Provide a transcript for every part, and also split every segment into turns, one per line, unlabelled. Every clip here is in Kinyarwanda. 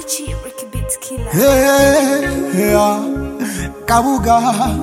Richie, Ricky Beats Killer.
Hey, Kabuga.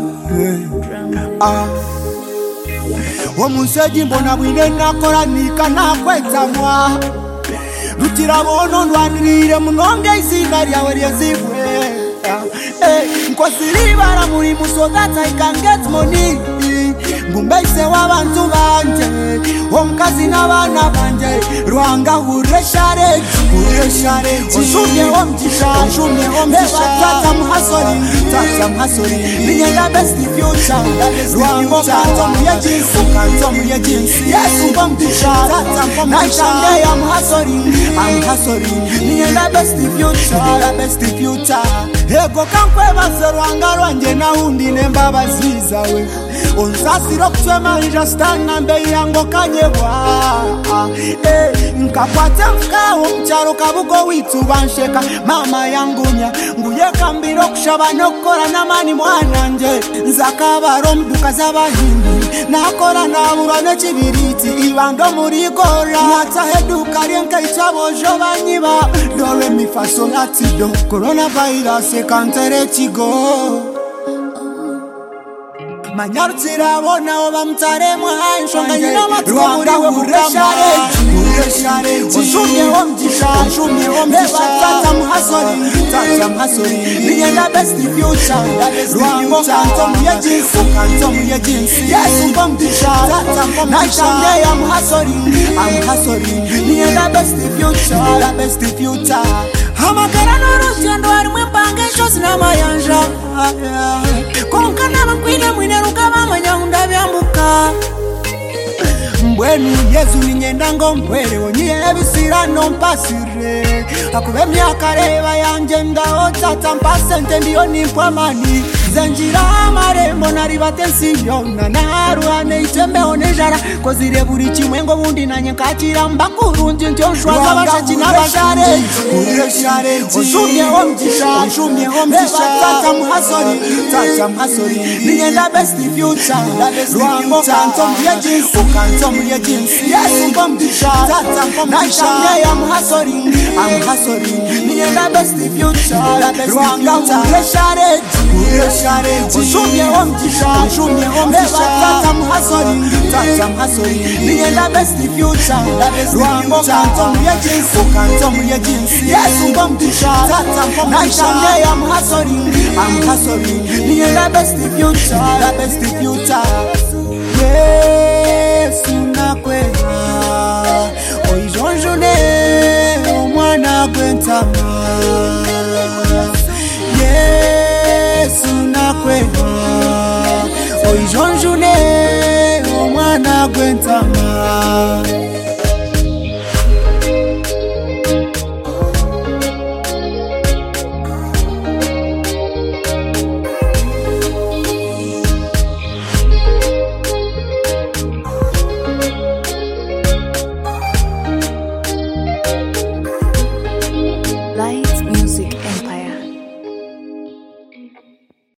Omuseji mbona bwine nakora nikana kwetamwa Rutirabono ndwanirire munonge izina ryawe ryezibwe Nkosiribara muri muso that I can get money Ngumbeise w'abantu banje Omkazi n'abana banje Rwanga ureshareji Oshumye omjisha Tata mhasori Ninyenda best future Rwango kanto muye jinsi Yesu bomjisha Naishande I'm hustling Ninyenda best future Ego kankwe base Rwanga rwanje na hundi nemba zizawe Unsasiro kusema njastana mbei yango kanyebwa Nkakwate mkawo mcharo kabuko witu bansheka Mama yangunya nguye kambiro kushaba nokora na mani mwananje Nzakabaro mduka z'abahindi Nakora nabura nechibiriti Ibando murikora Nataheduka rienke ichabojo banyiba Dore mifaso latido Coronavirus kantere chigo Manyarutira bona oba mtare mwansho Nganyina matuwa muriwe mureshareji Oshumye omjisha Tata mhasori Ninyenda best future Rwango kanto muye jinsi Yesu bomjisha Naishande I'm hustling Ninyenda best future Hamakara n'urugendo harimwe mpangesho sinamayanja Konka n'abakwine mwineruka bamanya undabyambuka Mbwenu Yesu ninyenda ngo mbwere Onyiye bisira no mpasire Akube myaka reba yanje ndaho tata mpasente ndiyo nimpwamani Zenjira amarembo naribate nsiyona Naruhane itembeho nejara Kozire buri kimwe ngo bundi nanye nkakira Mbakurunji ntyonshwaza abashaki n'abashareji Oshumye omjisha Tata mhasori Ninyenda best future Rwango kanto muye jinsi Yesu bomjisha Naishande I'm hustling Ninyenda best future Rwanga ureshareji Oshumye omjisha Tata mhasori Ninyenda best future Rwango kanto muye jinsi Yesu bomjisha Naishande I'm hustling Ninyenda best future Yesu nakwena Oijonjone omwana gwentama